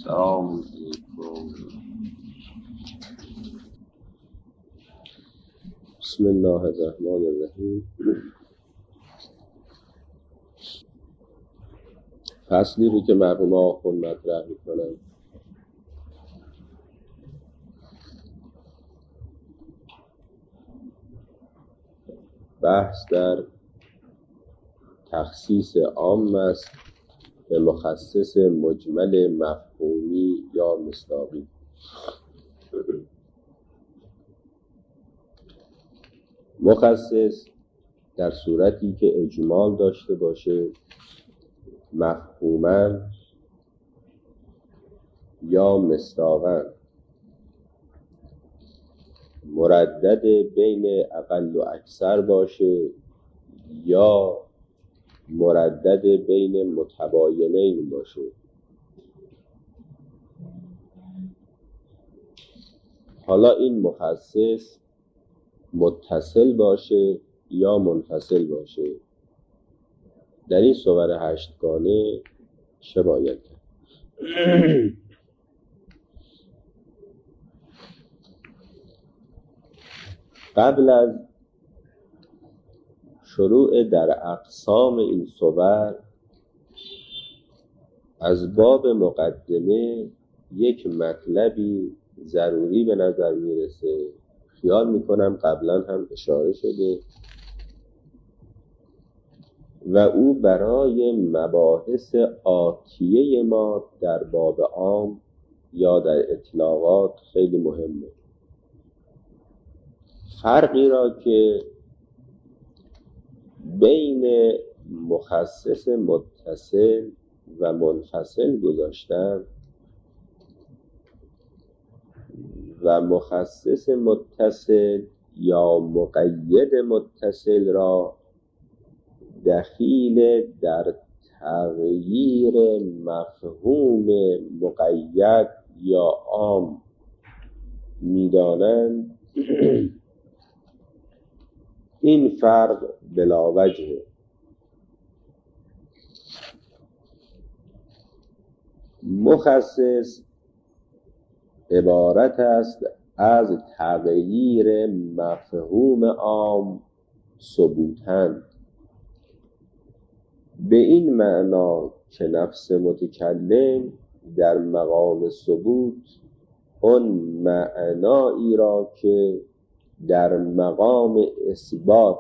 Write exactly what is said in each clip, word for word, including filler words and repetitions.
السلام علیکم. بسم الله الرحمن الرحیم. فصلی رو که مرحوم آخوند مطرح میکنم بحث در تخصیص عام است به مخصص مجمل مفهومی یا مصداقی. مخصص در صورتی که اجمال داشته باشه، مفهوما یا مصداقا، مردد بین اقل و اکثر باشه یا مردد بین متباینین باشه. حالا این مخصص متصل باشه یا منفصل باشه، در این صور هشتگانه چه باید کرد؟ قبل از شروع در اقسام این صور، از باب مقدمه یک مطلبی ضروری به نظر میرسه. خیال میکنم قبلا هم اشاره شده و او برای مباحث آتیه ما در باب عام یا در اطلاقات خیلی مهمه. فرقی را که بین مخصص متصل و منفصل گذاشتن و مخصص متصل یا مقید متصل را دخیل در تغییر مفهوم مقید یا عام می‌دانند، این فرق بلا وجهه. مخصص عبارت است از تغییر مفهوم عام ثبوتاً، به این معنا که نفس متکلم در مقام ثبوت اون معنایی را که در مقام اثبات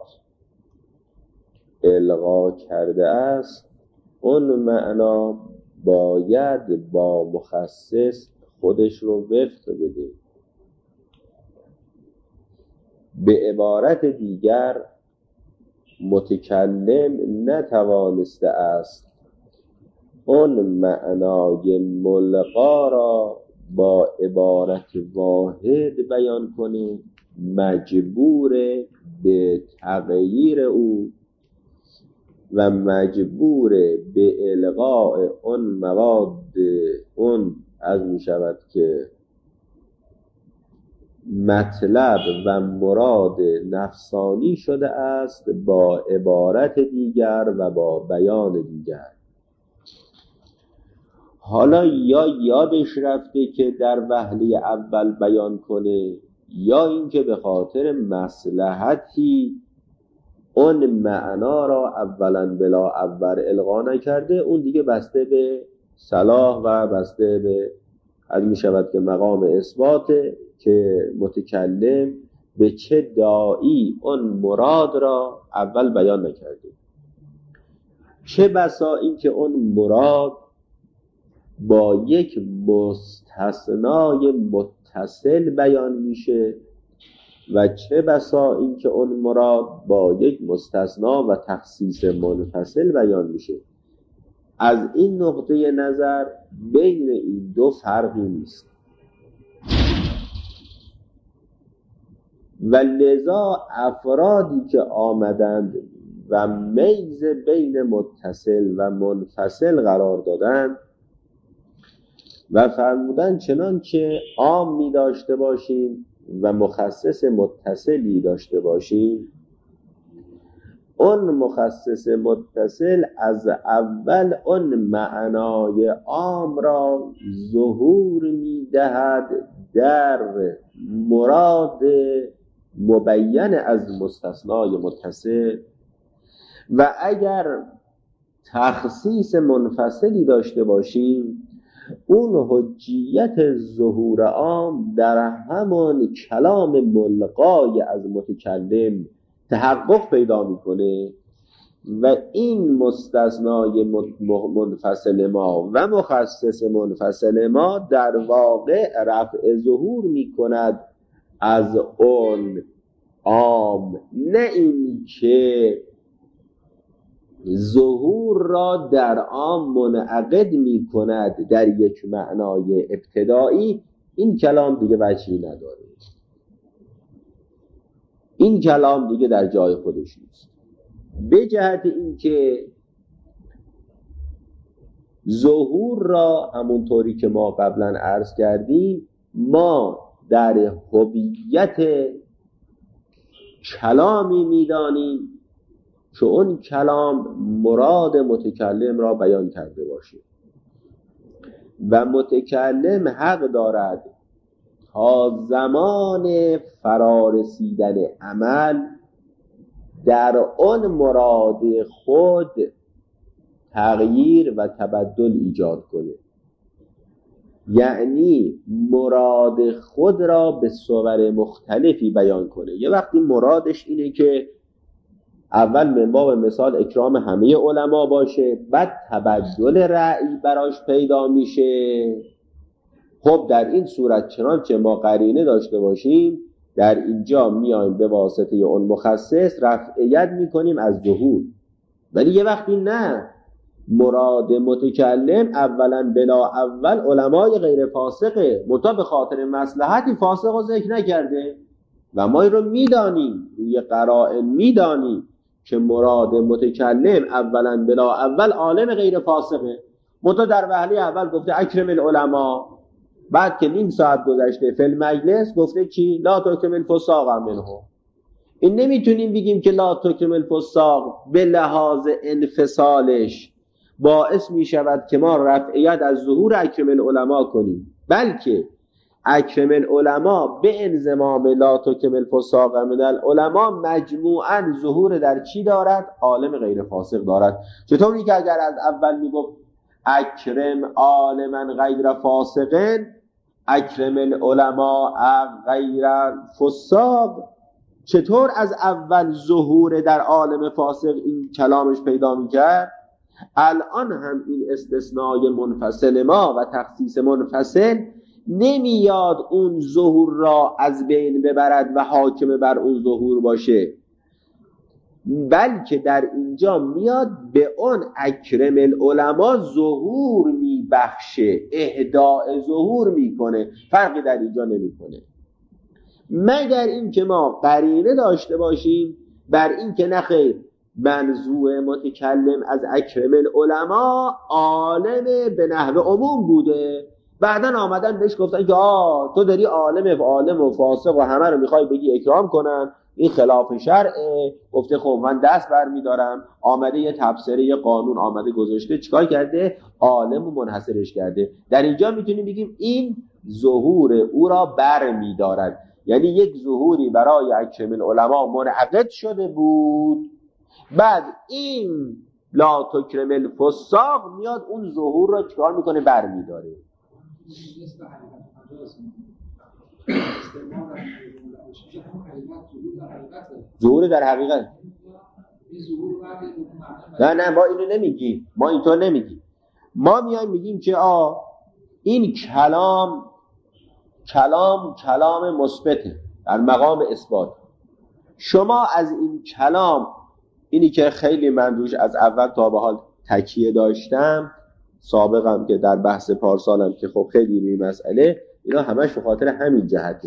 الغا کرده است، اون معنا باید با مخصص خودش رو وفق بده. به عبارت دیگر، متکلم نتوانسته است اون معنای ملغا را با عبارت واحد بیان کنه، مجبور به تغییر او و مجبور به الغاء اون مواد اون از می شود که مطلب و مراد نفسانی شده است با عبارت دیگر و با بیان دیگر. حالا یا یادش رفته که در وهله اول بیان کنه، یا اینکه به خاطر مصلحتی اون معنا را اولا بلا اول الغا نکرده، اون دیگه بسته به صلاح و بسته به از می شود که مقام اثباته که متکلم به چه داعی اون مراد را اول بیان نکرده. چه بسا این که اون مراد با یک مستثنای متصل بیان میشه و چه بسا این که اون مراد با یک مستثنا و تخصیص منفصل بیان میشه. از این نقطه نظر بین این دو فرقی نیست و لذا افرادی که آمدند و میز بین متصل و منفصل قرار دادند و فرمودند چنان که عام می داشته باشیم و مخصص متصلی داشته باشیم، اون مخصص متصل از اول اون معنای عام را ظهور میدهد در مراد مبین از مستثنای متصل، و اگر تخصیص منفصلی داشته باشیم اون حجیت ظهور عام در همان کلام ملقای از متکلم تحقق پیدا میکنه و این مستثنای منفصل ما و مخصص منفصل ما در واقع رفع ظهور میکند از اون عام، نه این که ظهور را در عام منعقد می کند در یک معنای ابتدایی. این کلام دیگه وجهی نداره، این کلام دیگه در جای خودش نیست، به جهت این که ظهور را همونطوری که ما قبلا عرض کردیم ما در هویت کلامی میدانیم که اون کلام مراد متکلم را بیان کرده باشه و متکلم حق دارد تا زمان فرارسیدن عمل در اون مراد خود تغییر و تبدل ایجاد کنه، یعنی مراد خود را به صور مختلفی بیان کنه. یه وقتی مرادش اینه که اول من باب مثال اکرام همه علما باشه، بعد تبدل رأی براش پیدا میشه. خب در این صورت چنانچه ما قرینه داشته باشیم در اینجا میایم به واسطه اون مخصص رفعیت میکنیم از ظهور. ولی یه وقتی نه، مراد متکلم اولا بلا اول علمای غیر فاسقه، منتها به خاطر مصلحتی فاسق رو ذکر نکرده و ما این رو میدانیم، روی قرائن میدانیم که مراد متکلم اولا بلا اول عالم غیر فاسقه، منتها در وهله اول گفته اکرم العلماء، بعد که نیم ساعت گذشته فی المجلس گفته چی؟ لا تکرم الفساق منه. این نمیتونیم بگیم که لا تکرم الفساق به لحاظ انفصالش باعث میشود که ما رفعیت از ظهور اکرم العلماء کنیم، بلکه اکرم العلماء به انضمام لا تکرم الفساق من العلماء مجموعاً ظهور در چی دارد؟ عالم غیر فاسق دارد. چطوری که اگر از اول میگفت اکرم عالما غیر فاسقن اکرم العلماء غیر فساق، چطور از اول ظهور در عالم فاسق این کلامش پیدا میکرد؟ الان هم این استثنای منفصل ما و تخصیص منفصل نمیاد اون ظهور را از بین ببرد و حاکم بر اون ظهور باشه، بلکه در اینجا میاد به اون اکرم العلماء ظهور میبخشه، اهداء ظهور میکنه، فرقی در اینجا نمیکنه، مگر این که ما قرینه داشته باشیم بر این که نخیر منظور متکلم از اکرم العلماء عالم به نحو عموم بوده، بعدن آمدن بهش گفتن که آه تو داری عالم و عالم و فاسق و همه رو میخوای بگی اکرام کنن، این خلاف شرعه. گفته خب من دست بر میدارم، آمده یه تبصره یه قانون آمده گذاشته، چیکار کرده؟ عالم و منحصرش کرده. در اینجا میتونیم بگیم این ظهور او را بر میدارد، یعنی یک ظهوری برای اکرم العلماء منعقد شده بود، بعد این لا تکرم الفساق میاد اون ظهور را چیکار میکنه؟ بر میداره. ظهور در حقیقت نه نه ما اینو نمیگیم، ما اینطور نمیگیم، ما میایم میگیم که آ این کلام کلام کلام مثبته در مقام اثبات. شما از این کلام، اینی که خیلی من روش از اول تا به حال تکیه داشتم، سابقم که در بحث پارسالم که خب خیلی روی مسئله اینا همش به خاطر همین جهته.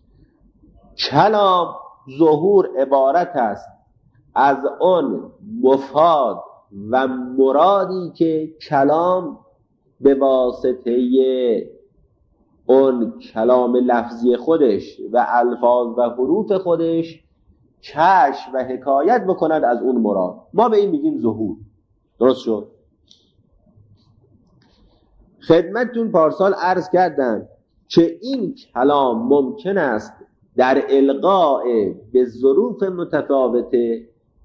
کلام ظهور عبارت است از اون مفاد و مرادی که کلام به واسطه اون کلام لفظی خودش و الفاظ و حروف خودش کشف و حکایت بکند از اون مراد. ما به این میگیم ظهور. درست شد؟ خدمتتون پارسال عرض کردم که این کلام ممکن است در القاء به ظروف متفاوته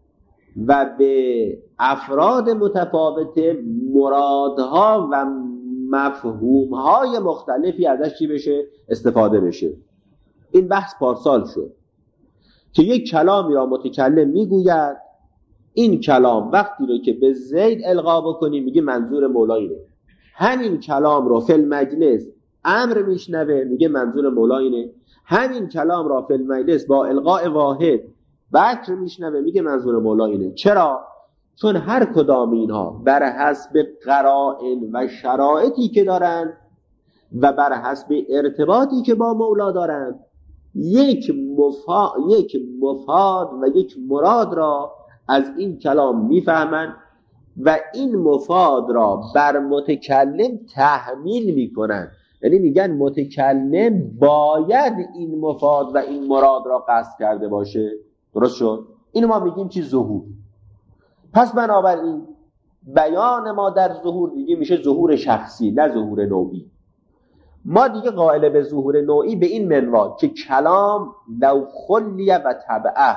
و به افراد متفاوته مرادها و مفهومهای مختلفی ازش چی بشه؟ استفاده بشه. این بحث پارسال شد که یک کلامی را متکلم میگوید، این کلام وقتی رو که به زید القا بکنیم میگه منظور مولا اینه. همین کلام رو فی المجلس امر میشنوه میگه منظور مولا اینه. همین کلام را فی المجلس با القاء واحد بکر میشنوه میگه منظور مولا اینه. چرا؟ چون هر کدام اینها بر حسب قرائن و شرایطی که دارن و بر حسب ارتباطی که با مولا دارن یک مفا... یک مفاد و یک مراد را از این کلام میفهمن و این مفاد را بر متکلم تحمیل میکنن. یعنی میگن متکلم باید این مفاد و این مراد را قصد کرده باشه. درست شد؟ اینو ما میگیم چی؟ ظهور. پس بنابراین بیان ما در ظهور دیگه میشه ظهور شخصی، نه ظهور نوعی. ما دیگه قائل به ظهور نوعی به این منوال که کلام لو خلیه و طبعه،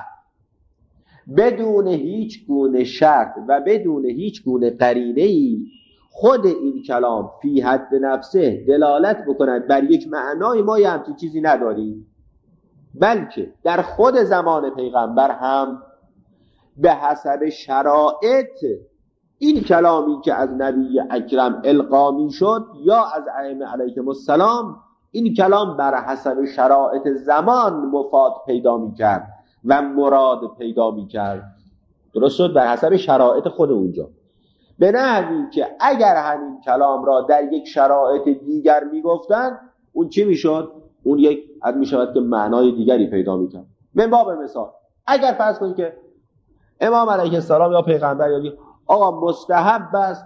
بدون هیچ گونه شرط و بدون هیچ گونه قرینه‌ای خود این کلام فی حد نفسه دلالت بکند بر یک معنای ما یه همچین چیزی نداریم، بلکه در خود زمان پیغمبر هم به حسب شرایط این کلامی که از نبی اکرم القا می شد یا از ائمه علیهم السلام، این کلام بر حسب شرایط زمان مفاد پیدا می کرد و مراد پیدا می کرد. درست شد؟ بر حسب شرایط خود اونجا. به نحوی که اگر همین کلام را در یک شرایط دیگر می گفتن، اون چی می شد؟ اون یک از می شود که معنای دیگری پیدا می کرد. من باب مثال اگر فرض کنید که امام علیه السلام یا پیغمبر یا آقا مستحب است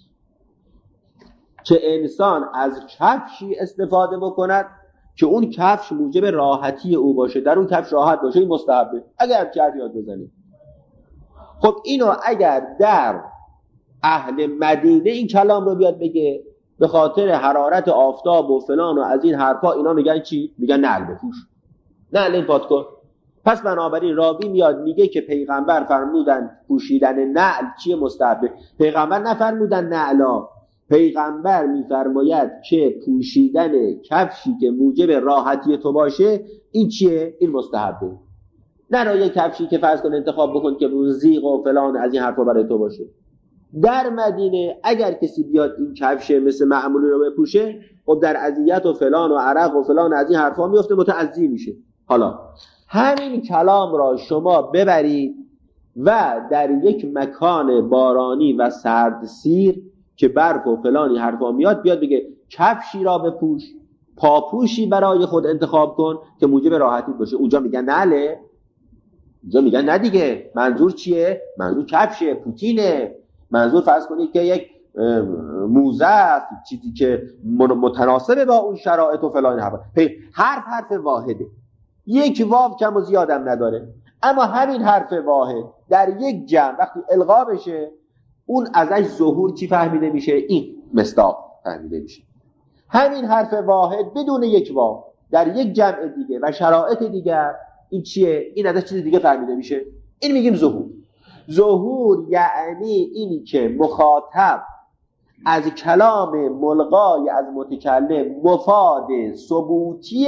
که انسان از کفشی استفاده بکند که اون کفش موجب راحتی او باشه، در اون کفش راحت باشه، این مستحبه، اگر چه یاد بزنید. خب اینو اگر در اهل مدینه این کلام رو بیاد بگه به خاطر حرارت آفتاب و فلان و از این حرفا، اینا میگن چی؟ میگن نعل بپوش، نعل این پات کن. پس بنابراین راوی میاد میگه که پیغمبر فرمودن پوشیدن نعل چیه؟ مستحبه. پیغمبر نفرمودن نعلا، پیغمبر میفرماید که پوشیدن کفشی که موجب راحتی تو باشه این چیه؟ این مستحبه. نه را یک کفشی که فرض کن انتخاب بکن که زیغ و فلان از این حرفا برای تو باشه. در مدینه اگر کسی بیاد این کفش مثل معمولی رو بپوشه، خب در اذیت و فلان و عرق و فلان از این حرفا میفته، متعذی میشه. حالا همین کلام را شما ببرید و در یک مکان بارانی و سردسیر که برف و فلانی حرفا میاد، بیاد بگه کفشی را بپوش، پاپوشی برای خود انتخاب کن که موجب راحتی باشه. اونجا میگن نله، اونجا میگن نه دیگه. منظور چیه؟ منظور کفشه، پوتینه. منظور فرض کنید که یک موزه است، چیزی که متناسب با اون شرایط و فلان حرفا. حرف حرف واحده، یک واو کم و زیادم نداره، اما همین حرف واحد در یک جمع وقتی القا بشه، اون ازش ظهور چی فهمیده میشه؟ این مصداق فهمیده میشه. همین حرف واحد بدون یک واو در یک جمع دیگه و شرایط دیگر، این چیه؟ این ازش چیز دیگه فهمیده میشه. این میگیم ظهور. ظهور یعنی اینی که مخاطب از کلام ملقای از متکلم مفاد ثبوتی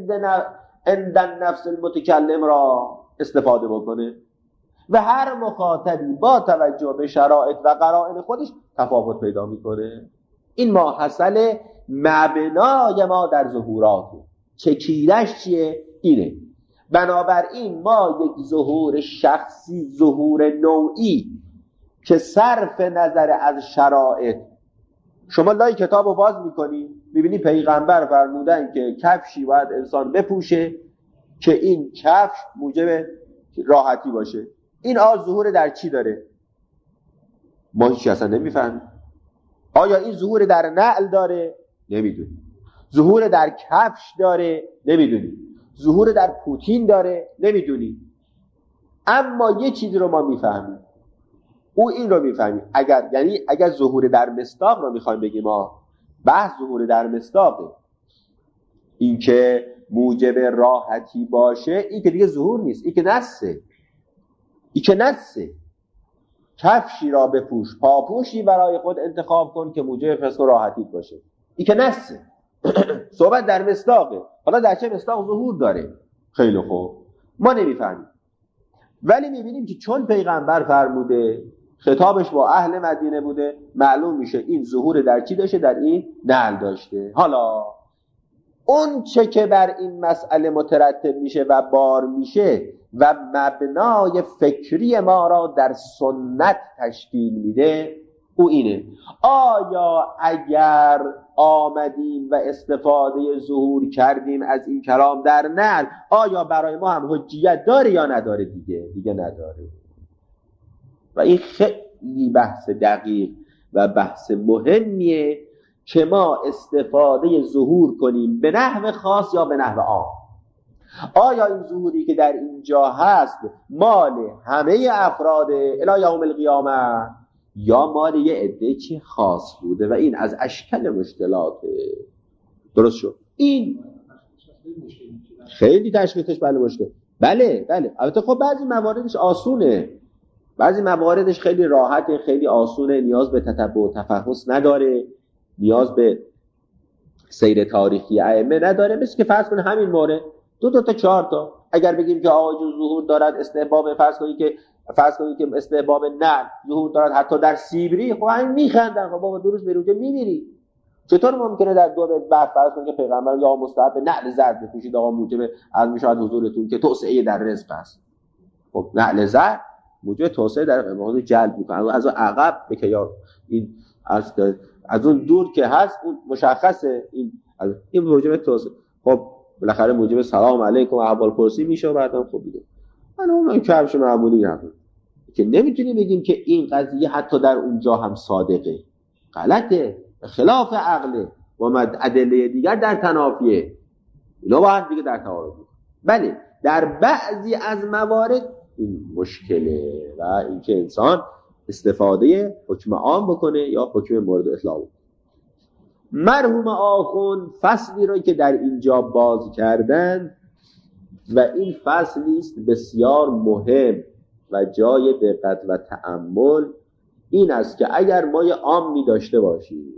عند نفس المتکلم را استفاده بکنه و هر مخاطبی با توجه به شرایط و قرائن خودش تفاوت پیدا میکنه. این ماحصل مبنای ما در ظهورات. چکیدش چیه؟ اینه. بنابراین ما یک ظهور شخصی، ظهور نوعی که صرف نظر از شرایط، شما لای کتاب رو باز میکنی میبینی پیغمبر فرمودن که کفشی باید انسان بپوشه که این کفش موجب راحتی باشه. این آز ظهور در چی داره؟ ما هیچی اصلا نمیفهمیم. آیا این ظهور در نعل داره؟ نمیدونی. ظهور در کفش داره؟ نمیدونی. ظهور در پوتین داره؟ نمیدونی. اما یه چیزی رو ما میفهمیم، او این رو میفهمیم، اگر یعنی اگر ظهور در مصداق رو میخوایم بگیم، ما بحث ظهور در مصداقه، این که موجب راحتی باشه، این که دیگه ظهور نیست، این که نسه، این که نسه. کفشی را بپوش، پاپوشی برای خود انتخاب کن که موجب فسق و راحتی باشه، این که نسه. صحبت در مصداقه. حالا در چه مصداق ظهور داره؟ خیلی خوب، ما نمیفهمیم، ولی میبینیم که چون پیغمبر فرموده، خطابش با اهل مدینه بوده، معلوم میشه این ظهور در چی داشته؟ در این نعل داشته. حالا اون چه که بر این مسئله مترتب میشه و بار میشه و مبنای فکری ما را در سنت تشکیل میده، او اینه: آیا اگر آمدیم و استفاده ظهور کردیم از این کلام در نعل، آیا برای ما هم حجیت داره یا نداره؟ دیگه دیگه نداره. و این خیلی بحث دقیق و بحث مهمیه که ما استفاده ظهور کنیم به نحو خاص یا به نحو عام. آیا این ظهوری که در اینجا هست مال همه افراد الی یوم القیامه یا مال یه عده چی خاص بوده؟ و این از اشکال مشکلاته. درست شد؟ این خیلی تشخیصش بله مشکل. بله بله البته خب بعضی مواردش آسونه، بعضی مواردش خیلی راحته، خیلی آسونه، نیاز به تتبع و تفحص نداره، نیاز به سیر تاریخی ائمه نداره. مثل که فرض کنه همین مورد دو تا تا چهار تا اگر بگیم که آقا جون ظهور دارد استحباب، فرض کنید که فرض کنید که استحباب نه ظهور دارد حتی در سیبری، خب همین میخندن. خب بابا دو روز بروجه میمیری، چطور ممکنه در دو بیت بعد فرض کنید که پیغمبر یا مستحب نعل زرد بپوشید آقا موجب از میشاد حضورتون که توسعه در رزق است؟ خب نعل زرد موجب توسعه در موضوع جلب میکنه، از عقب بگه یا این از از اون دور که هست اون مشخصه، این از این موجب توسعه. خب بالاخره موجب سلام علیکم و احوال پرسی میشه و بعدم خب دیگه من اون کفش معمولی نبود که نمیتونی بگیم که این قضیه حتی در اونجا هم صادقه. غلطه، خلاف عقله و مد ادله دیگر در تنافیه، اینا با هم دیگه در تعارض. بله در بعضی از موارد این مشکله و اینکه انسان استفاده حکم عام بکنه یا حکم مورد اطلاق. مرحوم آخوند فصلی رو که در اینجا باز کردن و این فصلی است بسیار مهم و جای دقت و تأمل، این است که اگر ما یه عامی داشته باشیم،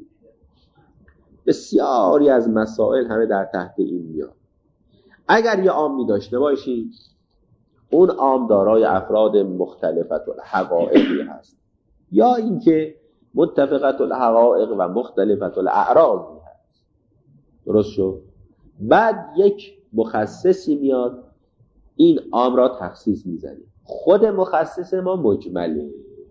بسیاری از مسائل همه در تحت این میاد. اگر یه عامی داشته باشیم، اون عام دارای افراد مختلفت الحقائقی هست یا اینکه متفقت الحقائق و مختلفت الاعراضی هست. درست شد؟ بعد یک مخصصی میاد این عام را تخصیص میزنه. خود مخصص ما مجمله.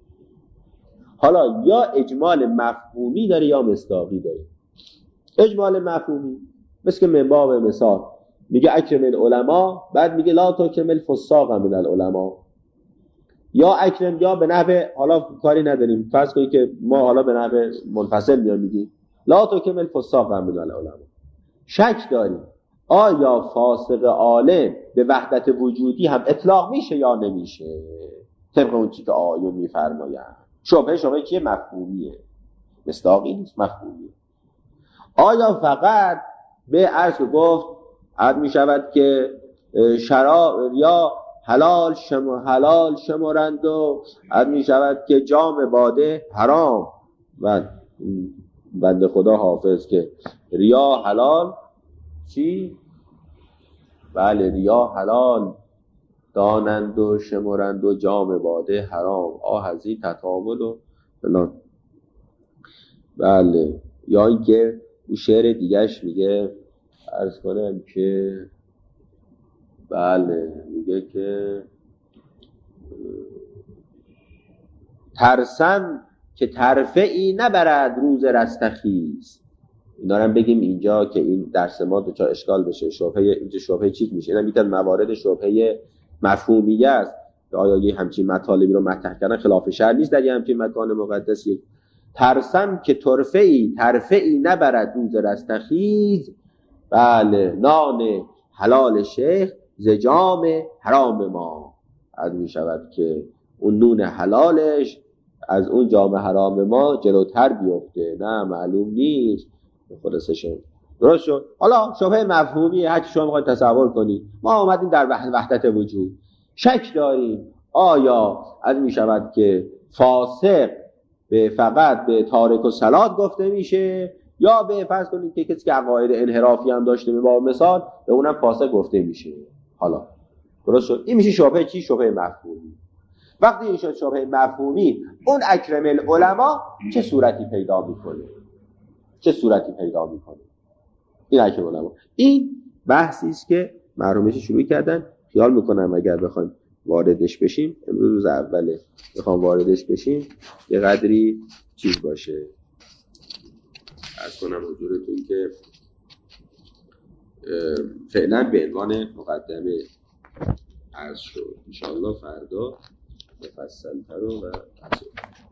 حالا یا اجمال مفهومی داره یا مصداقی داره. اجمال مفهومی مثل که من باب مثال میگه اکرم العلماء، بعد میگه لا تکرم الفساق من العلماء، یا اکرم یا به نحو، حالا کاری نداریم فرض کنید که ما حالا به نحو منفصل میاد میگیم لا تکرم الفساق من العلماء. شک داریم آیا فاسق عالم به وحدت وجودی هم اطلاق میشه یا نمیشه طبق اون چیزی که آیون میفرمایند. شبهه شبهه چیه؟ مفهومیه، مصداقی نیست، مفهومیه. آیا فقط به عرض گفت عرض می شود که شراب یا حلال شما حلال شمارند و عرض می شود که جام باده حرام و بنده خدا حافظ که ریا حلال چی؟ بله ریا حلال دانند و شمارند و جام باده حرام، آه ازی تطاول و فلان. بله یا اینکه اون شعر دیگهش میگه عرض کنم که بله میگه که ترسم که ترفعی نبرد روز رستخیز. اینا رو بگیم اینجا که این درس ما دوچار اشکال بشه. شبهه اینجا شبهه چیز میشه، اینا میتونه موارد شبهه مفهومیه است که آیا یه همچین مطالبی رو مطرح کردن خلاف شرع نیست در یه همچین مکان مقدسی. ترسم که ترفعی ترفعی نبرد روز رستخیز، بله نان حلال شیخ ز جام حرام ما. عرض می شود که اون نون حلالش از اون جام حرام ما جلوتر بیفته. نه معلوم نیست. خلاصش درست شد. حالا شبهه مفهومی هر چی شما میخواید تصور کنید. ما آمدیم در وحدت وجود، شک داریم آیا از می شود که فاسق به فقط به تارک و صلات گفته میشه، یا به فرض کنید که کسی که عقاید انحرافی هم داشته به باب مثال به اونم فاسق گفته میشه. حالا درست شد. این میشه شبهه چی؟ شبهه مفهومی. وقتی این شد شبهه مفهومی، اون اکرم العلماء چه صورتی پیدا میکنه؟ چه صورتی پیدا میکنه این اکرم العلماء؟ این بحثی است که مرحومش شروع کردن. خیال میکنم اگر بخوایم واردش بشیم، امروز روز اوله، بخوام واردش بشیم یه قدری چیز باشه. عرض کنم حضورتون که فعلا به عنوان مقدمه عرض شد. انشاءالله فردا مفصل‌تر و